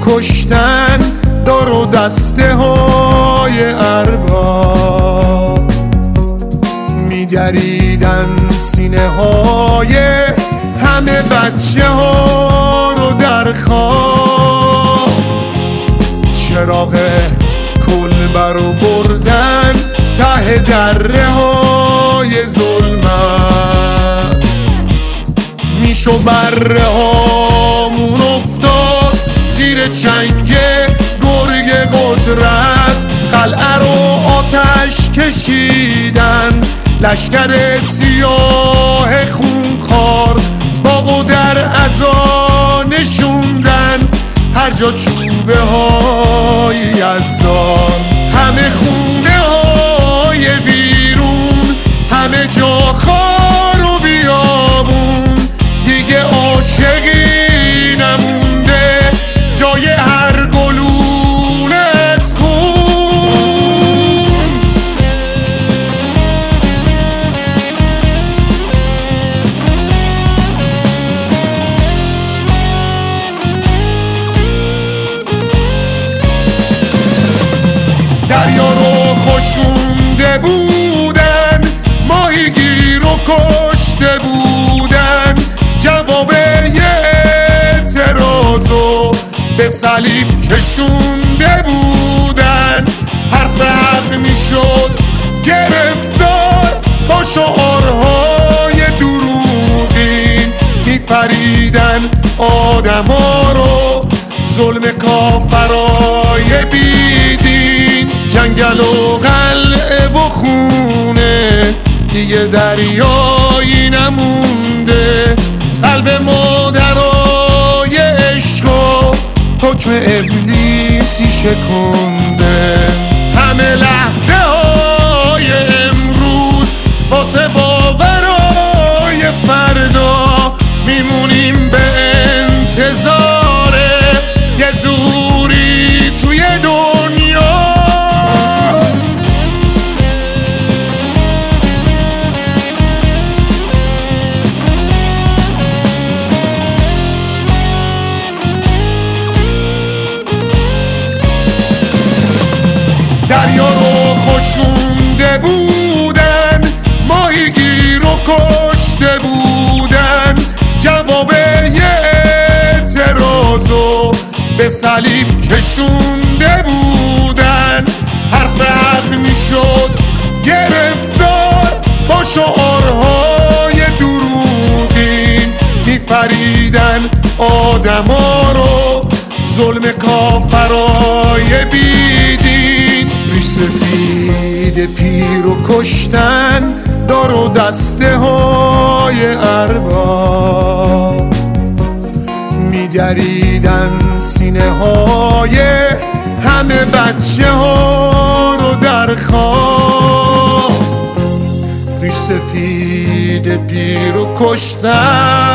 کشتن دار و دسته های ارباب، میگریدن سینه های همه بچه ها رو در خواب. چراغ کلبه رو بردن ته دره های ظلمت، میشو بره هامون افتاد زیر چنگ گرگ قدرت. قلعه رو آتش کشیدن لشکر سیاه خونخوار، باغو در عزا نشوندن هر جا چوبه های یزدان. همه خونه های ویرون، همه جا خار و بیابون، دیگه عاشقی نمونده جای هر گلوله از خون. دریا رو خشونده بودن، ماهیگیر رو کشته بودن، جواب یه اعتراضو به صلیب کشونده بودن. حرف حق میشد گرفتار با شعارهای دروغین، میفریدن آدما رو ظلم کافرای بیدین. جنگل و قلعه و خونه دیگه دریایی نمونده، قلب مادرای عشق و حکم ابلیسی شکنده. همه لحظه های امروز واسه باورای فردا، میمونیم به انتظار یه زوری توی دنیا. دریا رو خشونده بودن، ماهیگیر رو کشته بودن، جواب یه اعتراضو به صلیب کشونده بودن. حرف حق میشد گرفتار با شعارهای دروغین، میفریدن آدما رو ظلم کافرای بیدین. ریش سفید پیر و کشتن دار و دسته های ارباب، میگریدن سینه های همه بچه ها رو در خواب. ریش سفید پیر و کشتن